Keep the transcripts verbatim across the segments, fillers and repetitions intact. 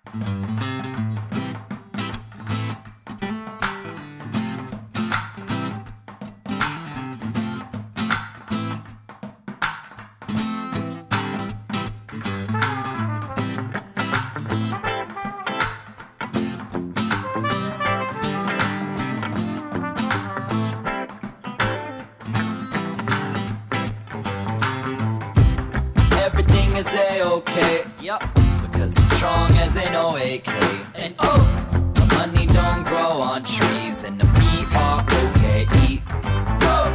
Everything is A-okay, yup, because I'm strong as an O A K. And oh, the money don't grow on trees, and the B R O K E. Oh,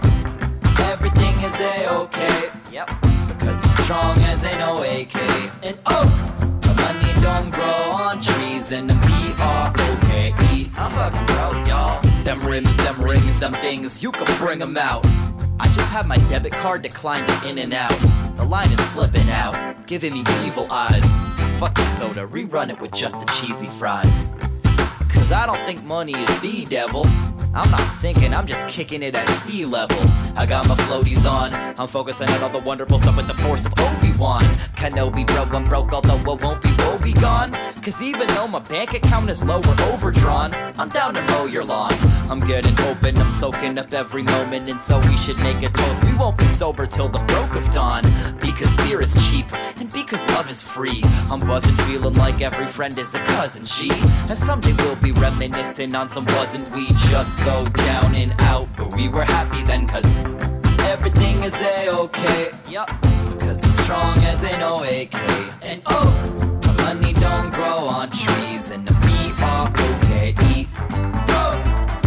everything is A-okay, yep, because I'm strong as an O A K. And oh, the money don't grow on trees, and the B R O K E. I'm fucking broke, y'all. Them rims, them rings, them things, you can bring them out. I just have my debit card declined in and out. The line is flipping out, giving me evil eyes. Fuck the soda, rerun it with just the cheesy fries. Cause I don't think money is the devil. I'm not sinking, I'm just kicking it at sea level. I got my floaties on, I'm focusing on all the wonderful stuff with the force of Obi-Wan Kenobi, bro, I'm broke, although it won't be woe be gone. Cause even though my bank account is low or overdrawn, I'm down to mow your lawn. I'm getting open, I'm soaking up every moment, and so we should make a toast. We won't be sober till the broke of dawn, because beer is cheap, and because love is free. I'm buzzing, feeling like every friend is a cousin, G. And someday we'll be reminiscing on some wasn't we just so down and out, but we were happy then, cause everything is A-okay, yup, because I'm strong as an O A K. And oh, the money don't grow on trees, and the B R O K E. Oh,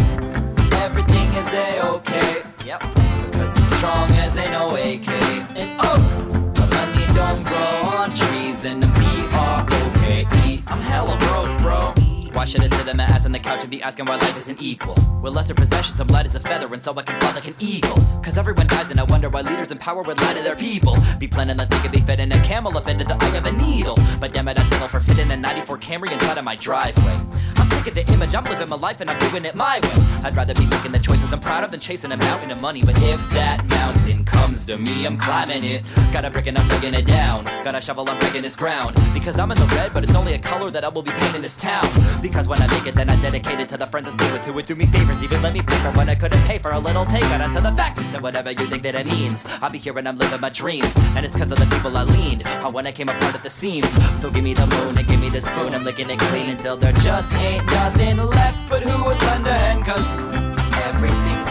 everything is A-okay, yep, because I'm strong as an O A K. And oh, the money don't grow on trees, and the B R O K E. I'm hella broke, bro. Why should I sit on my ass on the couch and be asking why life isn't equal? With lesser possessions, I'm light as a feather, and so I can fly like an eagle. Cause everyone dies, and I wonder why leaders in power would lie to their people. Be planning on thinking, be fitting a camel up into the eye of a needle. But damn it, I settle for fitting a ninety-four Camry inside of my driveway. I'm sick of the image, I'm living my life and I'm doing it my way. I'd rather be making the choices I'm proud of than chasing a mountain of money. But if that mountain comes to me, I'm climbing it. Got a brick and I'm digging it down. Got a shovel, I'm breaking this ground. Because I'm in the red, but it's only a color that I will be painting this town. Because when I make it, then I dedicate it to the friends I stay with who would do me favors, even let me pay for when I couldn't pay for a little take out onto the fact that whatever you think that it means, I'll be here when I'm living my dreams. And it's cause of the people I leaned on when I came apart at the seams. So give me the moon and give me the spoon, I'm licking it clean until there just ain't nothing left. But who would lend a hand, cause everything's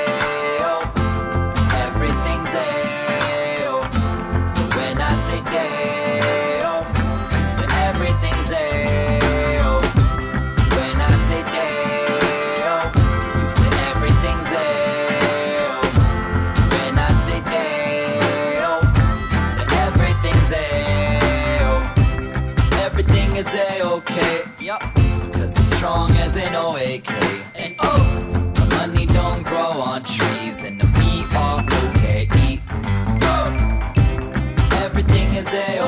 A-oh, everything's A-oh. So when I say day-oh, you say everything's A-oh. When I say day-oh, you say everything's A-oh. When I say day-oh, you say everything's A-oh. Everything is A-okay, yup, cause I'm strong as an O A K. And oh, the money don't grow on trees, and the B R O K E. Oh, everything is A-okay.